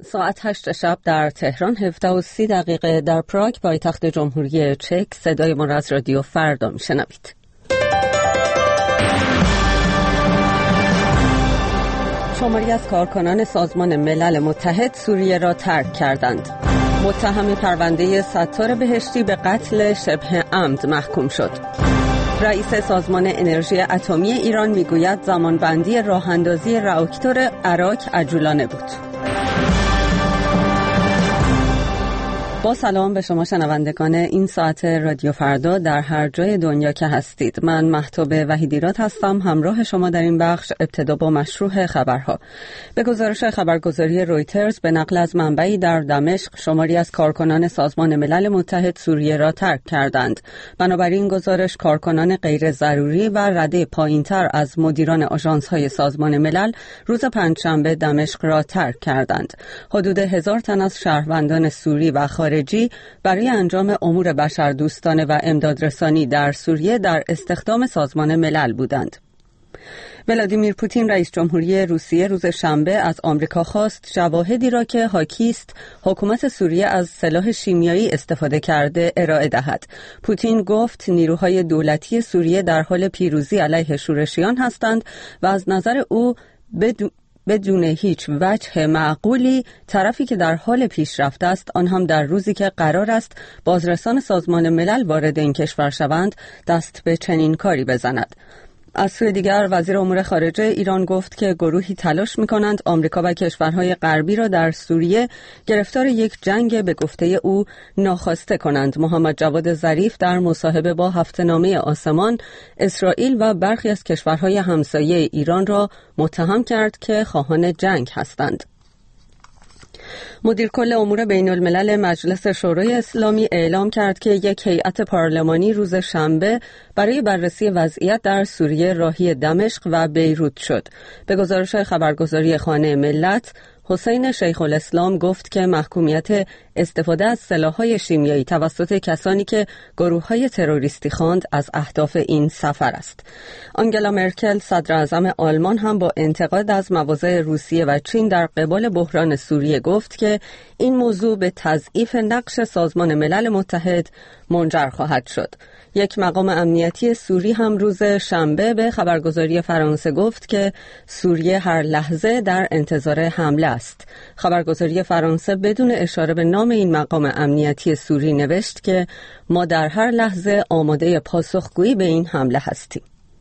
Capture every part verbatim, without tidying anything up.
ساعت هشت شب در تهران، هفده و سی دقیقه در پراگ پایتخت جمهوری چک. صدای ما را از رادیو فردا میشنوید. شماری از کارکنان سازمان ملل متحد سوریه را ترک کردند. متهم پرونده ستار بهشتی به قتل شبه عمد محکوم شد. رئیس سازمان انرژی اتمی ایران میگوید زمانبندی راه اندازی راکتور اراک عجولانه بود. با سلام به شما شنوندگان این ساعت رادیو فردا در هر جای دنیا که هستید. من مهتاب وحیدیراد هستم، همراه شما در این بخش. ابتدا با مشروع خبرها. به گزارش خبرگزاری رویترز به نقل از منبعی در دمشق، شماری از کارکنان سازمان ملل متحد سوریه را ترک کردند. بنابراین گزارش کارکنان غیر ضروری و رده پایینتر از مدیران آژانس‌های سازمان ملل روز پنجشنبه دمشق را ترک کردند. حدود هزار تن از شهروندان سوری و خارجی برای انجام امور بشردوستانه و امدادرسانی در سوریه در استخدام سازمان ملل بودند. ولادیمیر پوتین رئیس جمهوری روسیه روز شنبه از آمریکا خواست شواهدی را که حاکی است حکومت سوریه از سلاح شیمیایی استفاده کرده ارائه دهد. پوتین گفت نیروهای دولتی سوریه در حال پیروزی علیه شورشیان هستند و از نظر او بدون بدون هیچ وجه معقولی طرفی که در حال پیشرفت است، آن هم در روزی که قرار است بازرسان سازمان ملل وارد این کشور شوند، دست به چنین کاری بزند. از سوی دیگر وزیر امور خارجه ایران گفت که گروهی تلاش می‌کنند آمریکا و کشورهای غربی را در سوریه گرفتار یک جنگ به گفته او ناخواسته کنند. محمد جواد ظریف در مصاحبه با هفته‌نامه آسمان، اسرائیل و برخی از کشورهای همسایه ایران را متهم کرد که خواهان جنگ هستند. مدیر کل امور بین الملل مجلس شورای اسلامی اعلام کرد که یک هیئت پارلمانی روز شنبه برای بررسی وضعیت در سوریه راهی دمشق و بیروت شد. به گزارش خبرگزاری خانه ملت، حسین شیخ الاسلام گفت که محکومیت استفاده از سلاح‌های شیمیایی توسط کسانی که گروه‌های تروریستی خواند از اهداف این سفر است. آنگلا مرکل صدر اعظم آلمان هم با انتقاد از مواضع روسیه و چین در قبال بحران سوریه گفت که این موضوع به تضعیف نقش سازمان ملل متحد منجر خواهد شد. یک مقام امنیتی سوری هم روز شنبه به خبرگزاری فرانسه گفت که سوریه هر لحظه در انتظار حمله است. خبرگزاری فرانسه بدون اشاره به نام این مقام امنیتی سوری نوشت که ما در هر لحظه آماده پاسخگویی به این حمله هستیم.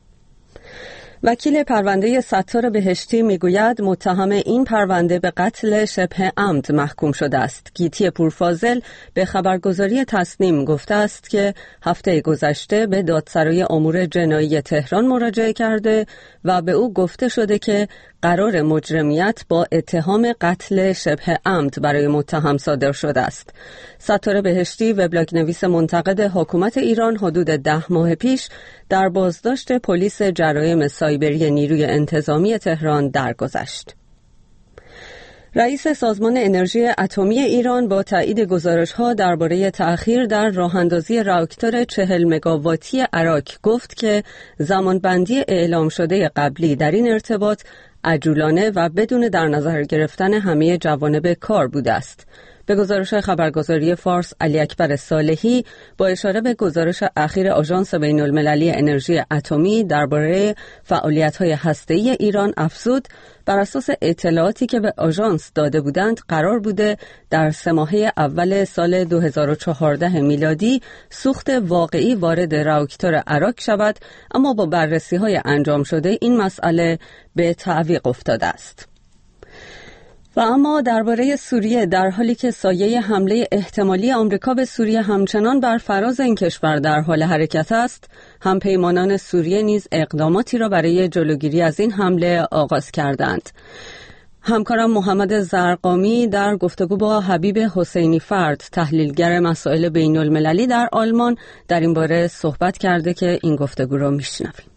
وکیل پرونده ستار بهشتی میگوید متهم این پرونده به قتل شبه عمد محکوم شده است. گیتی پورفاضل به خبرگزاری تصنیم گفته است که هفته گذشته به دادسرای امور جنایی تهران مراجعه کرده و به او گفته شده که قرار مجرمیت با اتهام قتل شبه عمد برای متهم صادر شده است. ستار بهشتی وبلاگ نویس منتقد حکومت ایران حدود ده ماه پیش در بازداشت پلیس جرایم سایبری نیروی انتظامی تهران درگذشت. رئیس سازمان انرژی اتمی ایران با تایید گزارش‌ها درباره تأخیر در راه‌اندازی راکتور چهل مگاواتی اراک گفت که زمانبندی اعلام شده قبلی در این ارتباط عجولانه و بدون در نظر گرفتن همه جوانب کار بوده است. به گزارش خبرگزاری فارس، علی اکبر صالحی با اشاره به گزارش اخیر آژانس بین المللی انرژی اتمی درباره فعالیت‌های هسته‌ای ایران افزود بر اساس اطلاعاتی که به آژانس داده بودند قرار بوده در سه ماهه اول سال دو هزار و چهارده میلادی سوخت واقعی وارد راکتور اراک شود، اما با بررسی‌های انجام شده این مسئله به تعویق افتاده است. و اما درباره سوریه، در حالی که سایه حمله احتمالی آمریکا به سوریه همچنان بر فراز این کشور در حال حرکت است، همپیمانان سوریه نیز اقداماتی را برای جلوگیری از این حمله آغاز کردند. همکارم محمد زرقامی در گفتگو با حبیب حسینی فرد، تحلیلگر مسائل بین المللی در آلمان، در این باره صحبت کرده که این گفتگو را میشنویم.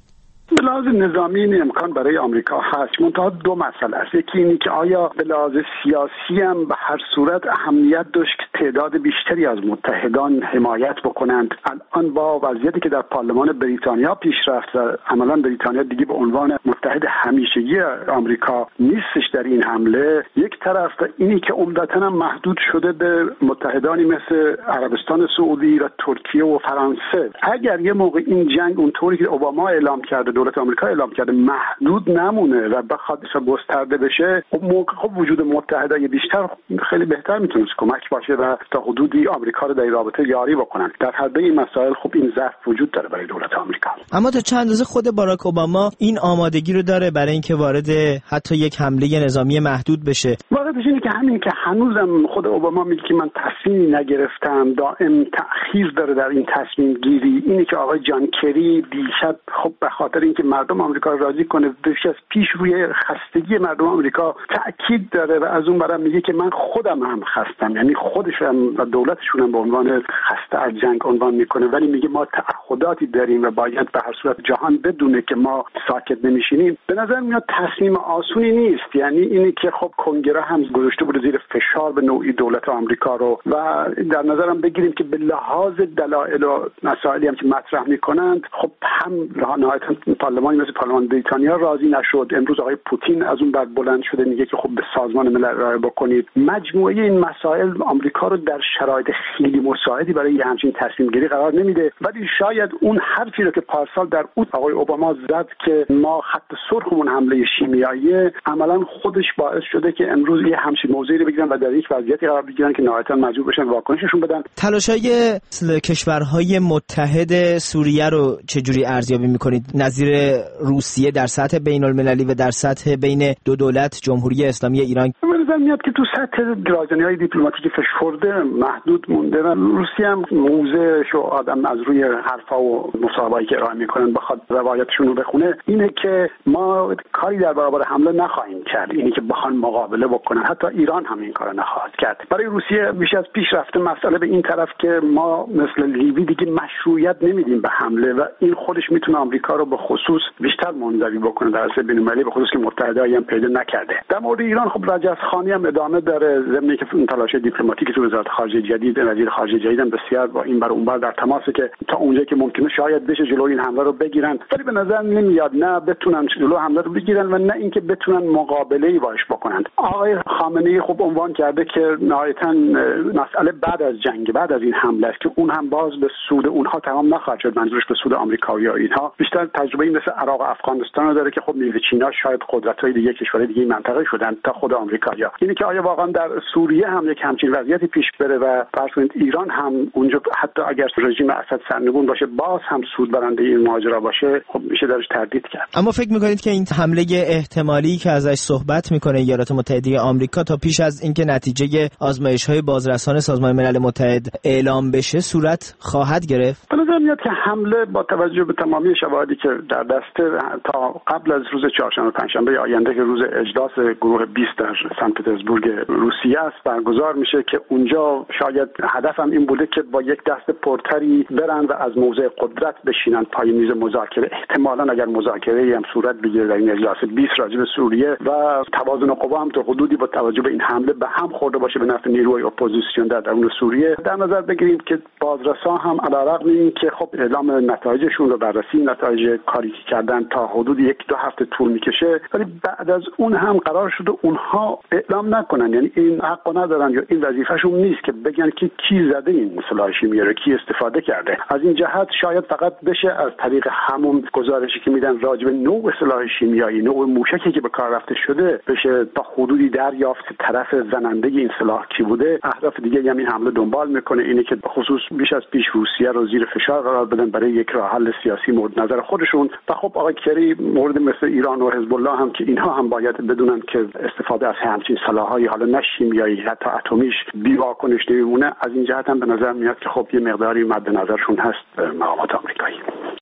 به لحاظ نظامی این امکان برای آمریکا هست، منتها دو مسئله است. یکی اینی که آیا به لحاظ سیاسی هم به هر صورت اهمیت داشت که تعداد بیشتری از متحدان حمایت بکنند. الان با وضعیتی که در پارلمان بریتانیا پیش رفت و عملا بریتانیا دیگه به عنوان متحد همیشگی آمریکا نیستش در این حمله، یک طرف اینی که عمدتاً هم محدود شده به متحدانی مثل عربستان سعودی و ترکیه و فرانسه. اگر یه موقع این جنگ اونطوری که اوباما اعلام کرده، دولت آمریکا اعلام کرده، محدود نمونه و بخواد گسترده بشه، خب موقع خب وجود متحدای بیشتر خیلی بهتر میتونه کمک باشه و تا حدودی آمریکا رو در رابطه یاری بکنن. در حد این مسائل خب این ضعف وجود داره برای دولت آمریکا. اما تا چند اندازه خود باراک اوباما این آمادگی رو داره برای اینکه وارد حتی یک حمله نظامی محدود بشه؟ واقعیتش اینه که همین که هنوزم خود اوباما میگه که من تصمیمی نگرفتم، دائم تأخیر داره در این تصمیم گیری. اینه که آقای جان کری دیشب خب به خاطر اینکه مردم آمریکا رو راضی کنه بیش از پیش روی خستگی مردم آمریکا تأکید داره و از اون برم میگه که من خودم هم خستم، یعنی خودش هم و دولتشون هم به عنوان خسته از جنگ عنوان میکنه، ولی میگه ما تعهداتی داریم و باید به هر صورت جهان بدونه که ما ساکت نمیشینیم. به نظر میاد تصمیم آسونی نیست، یعنی اینی که خب کنگره هم گذاشته بود زیر فشار به نوعی دولت آمریکا رو و در نظرم بگیریم که به لحاظ دلایل و مسائلی هم که مطرح میکنند خب هم نهایتا پارلمانی مثل پارلمان بریتانیا راضی نشد. امروز آقای پوتین از اون بر بلند شده میگه که خب به سازمان ملل رجوع بکنید. مجموعه این مسائل آمریکا رو در شرایط خیلی مساعدی برای همچین تصمیم گیری قرار نمیده، ولی شاید اون حرفی رو که پارسال در اوت آقای اوباما زد که ما خط سرخمون حمله شیمیایی، عملا خودش باعث شده که امروز یه همچین موضوعی رو بگیرن و در یک وضعیتی قرار بگیرن که نهایتا مجبور بشن واکنششون بدن. تلاش‌های کشورهای متحد سوریه رو چجوری ارزیابی می‌کنید نظیر روسیه در سطح بین‌المللی و در سطح بین دو دولت جمهوری اسلامی ایران؟ به نظر میاد که تو سطح رایزنی‌های دیپلماتیکی فشرده محدود مونده و روسیه هم موضعش و آدم از روی حرفا و مصاحبه‌ای که ارائه می‌کنن بخواد روایتشون رو بخونه اینه که ما کاری در برابر حمله نخواهیم کرد، اینی که بخوان مقابله بکنن. حتی ایران هم این کارو نخواهد کرد. برای روسیه بیش از پیش رفته مسئله به این طرف که ما مثل لیبی دیگه مشروعیت نمیدیم به حمله و این خودش میتونه آمریکا رو به خصوص بیشتر منزوی بکنه در عرصه بین‌المللی، به خصوص که متحدایی هم پیدا نکرده. در مورد ایران خب رجزخانی هم ادامه داره، ضمن که تلاش دیپلماتیکی تو وزارت خارجه جدید، وزیر خارجه جدید هم بسیار با این بر اون بر در تماسه که تا اونجایی که ممکنه شاید بشه جلوی این حمله رو بگیرن، ولی به نظر نمیاد نه بتونن جلوی حمله رو بگیرن و نه اینکه بتونن مقابله‌ای باش بکنن. آقای خامنه‌ای خب عنوان کرده که نهایتاً مسئله بعد از جنگ، بعد از این حمله است که اون هم باز به سود اونها تمام نخواهد شد، منظورش به سود آمریکایی‌ها. اینها بیشتر تجربه مثل عراق و افغانستان رو داره که خب میل چینا شاید قدرت‌های دیگه کشورهای دیگه منطقه شدن تا خود آمریکایی‌ها. اینی که آیا واقعا در سوریه هم یک همچین وضعیتی پیش بره و فرض کنید ایران هم اونجا حتی اگر رژیم اسد سرنگون باشه باز هم سود برنده این ماجرا باشه، خب میشه درش تردید کرد. اما فکر می‌کنید که این حمله احتمالی که ازش صحبت می‌کنه ایالات متحده آمریکا تا پیش از اینکه نتیجه آزمایش‌های بازرسان سازمان ملل متحد اعلام بشه صورت خواهد گرفت؟ به نظر میاد که حمله با توجه به تمامی شواهدی که در دسته تا قبل از روز چهارشنبه پنجشنبه آینده که روز اجلاس گروه بیست در سن پترزبورگ روسیه است برگزار میشه که اونجا شاید هدفم این بوده که با یک دست پرتری برن و از موضع قدرت بشینن پای میز مذاکره. احتمالاً اگر مذاکره‌ای هم صورت بگیره در این اجلاس بیست راجع به سوریه و توازن قوا هم تا حدودی با توجه به این حمله به هم خورده باشه به نفع نیروهای اپوزیسیون در درون سوریه، در نظر بگیریم که بازرسان هم علیرغم اینکه خب اعلام نتایجشون رو بررسی نتایج کاری کردن تا حدود یک دو هفته طول میکشه، ولی بعد از اون هم قرار شده اونها اعلام نکنن، یعنی این حق ندارن یا این وظیفه‌شون نیست که بگن که کی زده این سلاح شیمیایی رو، کی استفاده کرده. از این جهت شاید فقط بشه از طریق همون گزارشی که میدن راجع به نوع سلاح شیمیایی، نوع موشکی که به کار رفته شده بشه تا حدودی دریافت طرف زننده این سلاح کی بوده. اهداف دیگه هم این حمله دنبال میکنه، اینه که خصوص بیش از پیش روسیه رو زیر فشار قرار بدن برای یک راه حل سیاسی مورد نظر خودشون. و خب آقای کری مورد مثل ایران و حزب الله هم که اینها هم باید بدونن که استفاده از همچین سلاح‌های حالا نه شیمیایی حتی اتمیش بی واکنش نمیمونه. از این جهت هم به نظر میاد که خب یه مقداری مد نظرشون هست مقامات آمریکایی.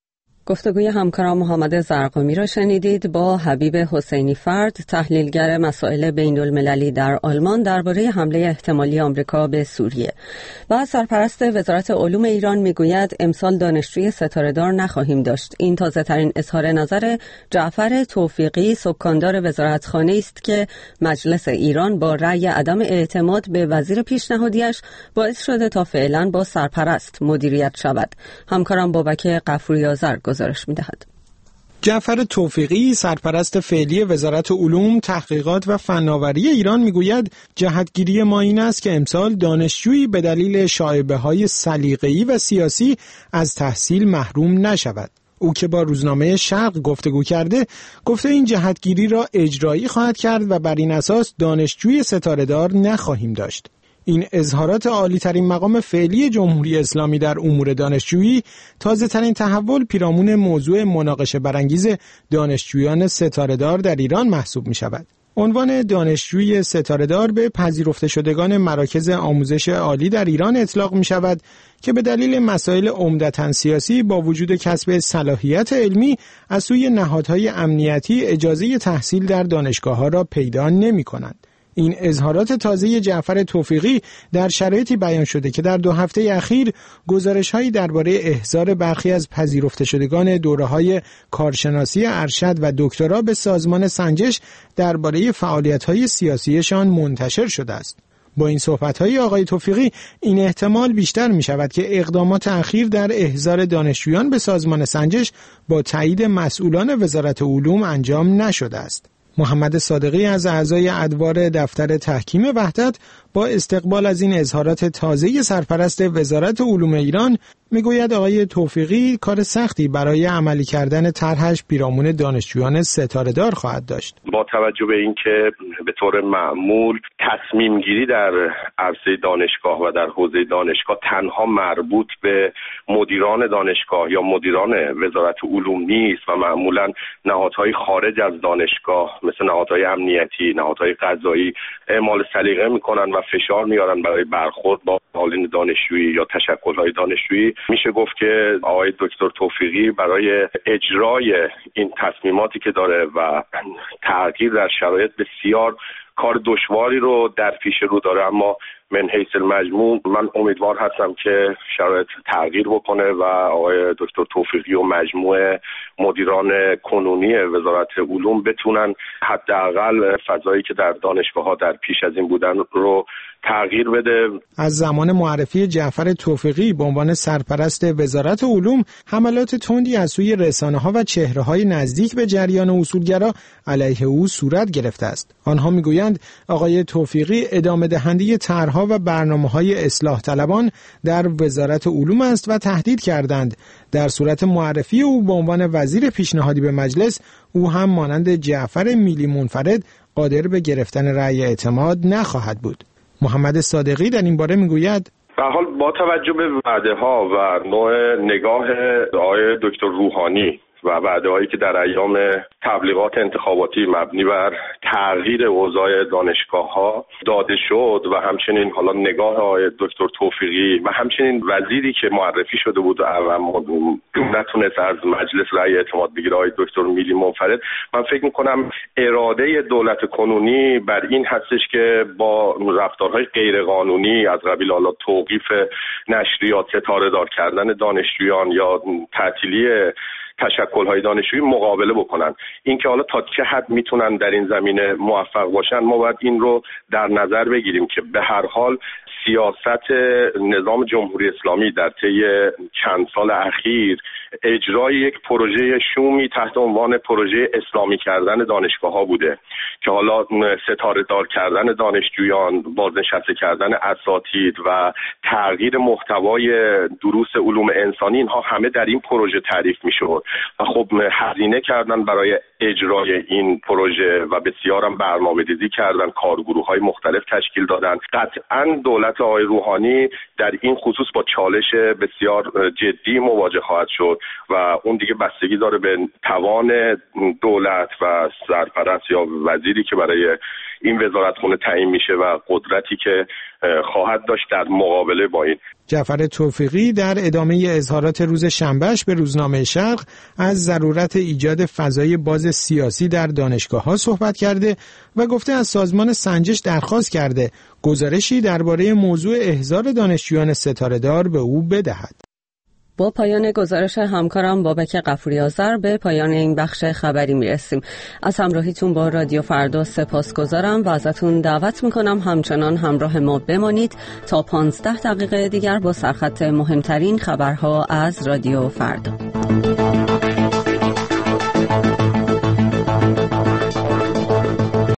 گفتگوی همکارم محمد زرقامی را شنیدید با حبیب حسینی فرد، تحلیلگر مسائل بین المللی در آلمان، درباره حمله احتمالی آمریکا به سوریه. و سرپرست وزارت علوم ایران میگوید امسال دانشجوی ستاره‌دار نخواهیم داشت. این تازه ترین اظهار نظر جعفر توفیقی، سکاندار وزارتخانه است که مجلس ایران با رأی عدم اعتماد به وزیر پیشنهادیش باعث شده تا فعلا با سرپرست مدیریت شود. همکارم بابک غفوری آذر گزارش می‌دهد. جعفر توفیقی، سرپرست فعلی وزارت علوم، تحقیقات و فناوری ایران میگوید جهتگیری ما این است که امسال دانشجویی به دلیل شایبه‌های سلیقه‌ای و سیاسی از تحصیل محروم نشود. او که با روزنامه شرق گفتگو کرده، گفته این جهتگیری را اجرایی خواهد کرد و بر این اساس دانشجوی ستاره‌دار نخواهیم داشت. این اظهارات عالی‌ترین مقام فعلی جمهوری اسلامی در امور دانشجویی تازه‌ترین تحول پیرامون موضوع مناقشه برانگیز دانشجویان ستاره‌دار در ایران محسوب می‌شود. عنوان دانشجوی ستاره‌دار به پذیرفته شدگان مراکز آموزش عالی در ایران اطلاق می‌شود که به دلیل مسائل عمدتاً سیاسی با وجود کسب صلاحیت علمی از سوی نهادهای امنیتی اجازه تحصیل در دانشگاه‌ها را پیدا نمی‌کنند. این اظهارات تازه جعفر توفیقی در شرایطی بیان شده که در دو هفته اخیر گزارش‌هایی درباره احضار برخی از پذیرفته شدگان دوره‌های کارشناسی ارشد و دکترا به سازمان سنجش درباره فعالیت‌های سیاسیشان منتشر شده است. با این صحبت‌های آقای توفیقی این احتمال بیشتر می‌شود که اقدامات اخیر در احضار دانشجویان به سازمان سنجش با تایید مسئولان وزارت علوم انجام نشده است. محمد صادقی از اعضای ادوار دفتر تحکیم وحدت با استقبال از این اظهارات تازه سرپرست وزارت علوم ایران میگوید آقای توفیقی کار سختی برای عملی کردن طرحش پیرامون دانشجویان ستاره‌دار خواهد داشت. با توجه به اینکه به طور معمول تصمیم گیری در عرصه دانشگاه و در حوزه دانشگاه تنها مربوط به مدیران دانشگاه یا مدیران وزارت علوم نیست و معمولا نهادهای خارج از دانشگاه مثل نهادهای امنیتی، نهادهای قضایی اعمال سلیقه میکنن و فشار میارن برای برخورد با معلولین دانشجویی یا تشکل‌های دانشجویی. میشه گفت که آقای دکتر توفیقی برای اجرای این تصمیماتی که داره و تغییر در شرایط بسیار کار دشواری رو در پیش رو داره، اما من حیث المجموع من امیدوار هستم که شرایط تغییر بکنه و آقای دکتر توفیقی و مجموعه مدیران کنونی وزارت علوم بتونن حداقل فضایی که در دانشگاه‌ها در پیش از این بودن رو تغییر بده. از زمان معرفی جعفر توفیقی به عنوان سرپرست وزارت علوم، حملات تندی از سوی رسانه‌ها و چهره‌های نزدیک به جریان اصولگرا علیه او صورت گرفته است. آنها میگویند آقای توفیقی ادامه دهنده طرح‌ها و برنامه‌های اصلاح طلبان در وزارت علوم است و تهدید کردند در صورت معرفی او به عنوان وزیر پیشنهادی به مجلس، او هم مانند جعفر میلی منفرد قادر به گرفتن رأی اعتماد نخواهد بود. محمد صادقی در این باره میگوید به حال با توجه به وعده‌ها و نوع نگاه آقای دکتر روحانی و وعده‌هایی که در ایام تبلیغات انتخاباتی مبنی بر تغییر اوضاع دانشگاه‌ها داده شد و همچنین حالا نگاه آقای دکتر توفیقی و همچنین وزیری که معرفی شده بود و نتونست از مجلس رأی اعتماد بگیره آقای دکتر میلی منفرد، من فکر می‌کنم اراده دولت کنونی بر این هستش که با رفتارهای غیرقانونی از قبیل حالا توقیف نشریات، ستاره‌دار کردن دانشجویان یا تعطیلی تشکل‌های دانشجویی مقابله بکنن. اینکه حالا تا چه حد میتونن در این زمینه موفق باشن ما باید این رو در نظر بگیریم که به هر حال سیاست نظام جمهوری اسلامی در طی چند سال اخیر اجرای یک پروژه شومی تحت عنوان پروژه اسلامی کردن دانشگاه‌ها بوده که حالا ستاره دار کردن دانشجویان، بازنشسته کردن اساتید و تغییر محتوای دروس علوم انسانی، اینها همه در این پروژه تعریف می‌شد و خب هزینه کردن برای اجرای این پروژه و بسیار هم برنامه‌ریزی کردن، کارگروه‌های مختلف تشکیل دادن. قطعاً دولت آقای روحانی در این خصوص با چالش بسیار جدی مواجه خواهد شد و اون دیگه بستگی داره به توان دولت و سرپرست یا وزیری که برای این وزارتخونه تعیین میشه و قدرتی که خواهد داشت در مقابله با این. جعفر توفیقی در ادامه اظهارات روز شنبهش به روزنامه شرق از ضرورت ایجاد فضای باز سیاسی در دانشگاه‌ها صحبت کرده و گفته از سازمان سنجش درخواست کرده گزارشی درباره موضوع احضار دانشجویان ستاره‌دار به او بدهد. با پایان گزارش همکارم بابک غفوری آذر به پایان این بخش خبری میرسیم. از همراهیتون با رادیو فردا سپاسگزارم و ازتون دعوت میکنم همچنان همراه ما بمانید تا پانزده دقیقه دیگر با سرخط مهمترین خبرها از رادیو فردا.